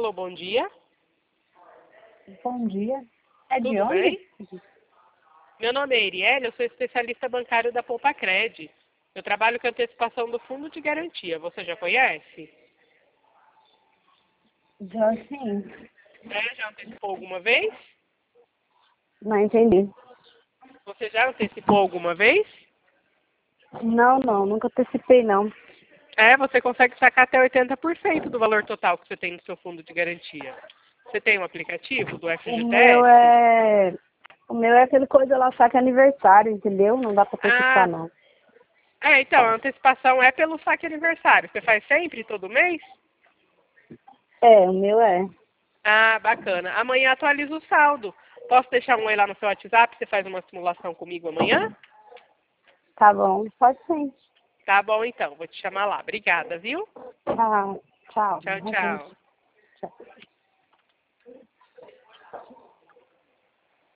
Alô, bom dia. Bom dia. É de Tudo onde? bem? Meu nome é Erielle, eu sou especialista bancário da Poupa-Cred. Eu trabalho com antecipação do fundo de garantia. Você já conhece? Já sim. Já antecipou alguma vez? Não entendi. Você já antecipou alguma vez? Não, nunca antecipei não. Você consegue sacar até 80% do valor total que você tem no seu fundo de garantia. Você tem um aplicativo do O meu FGTS? é. O meu é aquele coisa lá, saque aniversário, entendeu? Não dá pra antecipar Ah, não. então, a antecipação é pelo saque aniversário. Você faz sempre, todo mês? É, o meu é. Ah, bacana. Amanhã atualiza o saldo. Posso deixar um oi lá no seu WhatsApp? Você faz uma simulação comigo amanhã? Tá bom, pode sim. Tá bom, então. Vou te chamar lá. Obrigada, viu? Tchau, tchau. Tchau, Adeus. tchau. Tchau.